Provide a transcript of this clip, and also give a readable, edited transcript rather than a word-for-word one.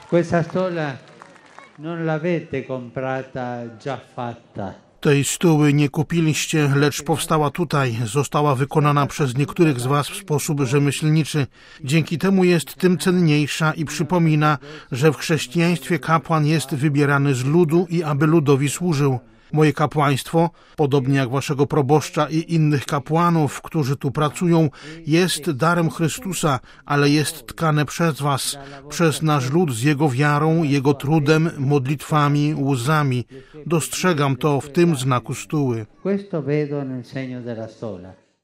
Questa stola non l'avete comprata già fatta. Tej stuły nie kupiliście, lecz powstała tutaj. Została wykonana przez niektórych z was w sposób rzemieślniczy. Dzięki temu jest tym cenniejsza i przypomina, że w chrześcijaństwie kapłan jest wybierany z ludu i aby ludowi służył. Moje kapłaństwo, podobnie jak waszego proboszcza i innych kapłanów, którzy tu pracują, jest darem Chrystusa, ale jest tkane przez was, przez nasz lud z jego wiarą, jego trudem, modlitwami, łzami. Dostrzegam to w tym znaku stuły. Questo vedo nel segno della stola.